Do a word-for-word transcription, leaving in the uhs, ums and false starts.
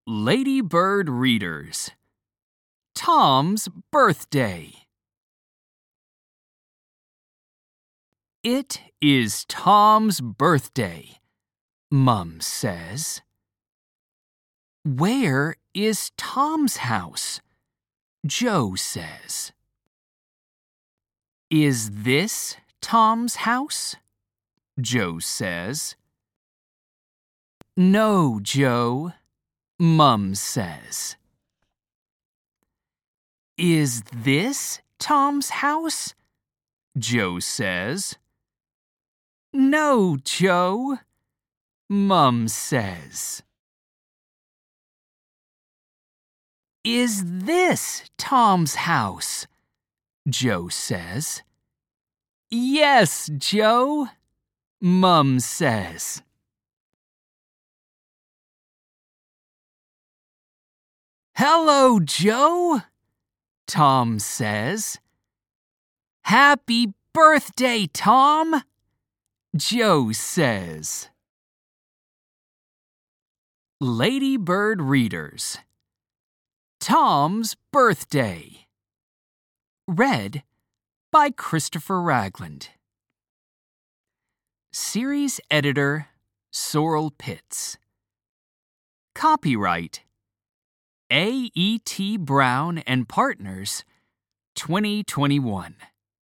Ladybird Readers. Tom's birthday. It is Tom's birthday, Mum says. Where is Tom's house? Joe says. Is this Tom's house? Joe says. No, Joe, Mum says. Is this Tom's house? Joe says. No, Joe, Mum says. Is this Tom's house? Joe says. Yes, Joe, Mum says. Hello, Joe, Tom says. Happy birthday, Tom, Joe says. Ladybird Readers. Tom's Birthday. Read by Christopher Ragland. Series Editor Sorrel Pitts. Copyright A E T Brown and Partners, twenty twenty-one.